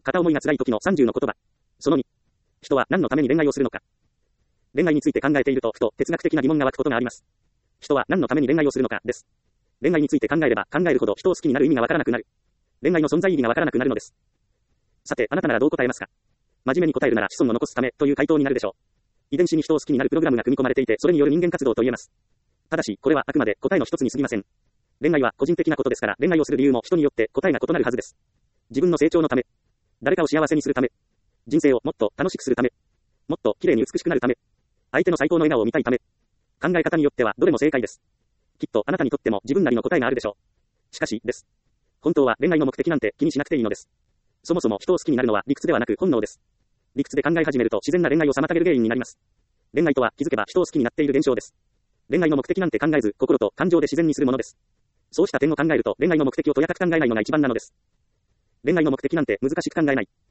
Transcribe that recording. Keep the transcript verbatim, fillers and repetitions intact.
片思いが辛い時のさんじゅうの言葉。そのに。人は何のために恋愛をするのか。恋愛について考えていると、ふと哲学的な疑問が湧くことがあります。人は何のために恋愛をするのか、です。恋愛について考えれば考えるほど人を好きになる意味がわからなくなる。恋愛の存在意義がわからなくなるのです。さて、あなたならどう答えますか。真面目に答えるなら子孫を残すためという回答になるでしょう。遺伝子に人を好きになるプログラムが組み込まれていて、それによる人間活動と言えます。ただし、これはあくまで答えの一つに過ぎません。恋愛は個人的なことですから、恋愛をする理由も人によって答えが異なるはずです。自分の成長のため、誰かを幸せにするため、人生をもっと楽しくするため、もっと綺麗に美しくなるため、相手の最高の笑顔を見たいため、考え方によってはどれも正解です。きっとあなたにとっても自分なりの答えがあるでしょう。しかし、です。本当は恋愛の目的なんて気にしなくていいのです。そもそも人を好きになるのは理屈ではなく本能です。理屈で考え始めると自然な恋愛を妨げる原因になります。恋愛とは気づけば人を好きになっている現象です。恋愛の目的なんて考えず、心と感情で自然にするものです。そうした点を考えると恋愛の目的をとやかく考えないのが一番なのです。恋愛の目的なんて難しく考えない。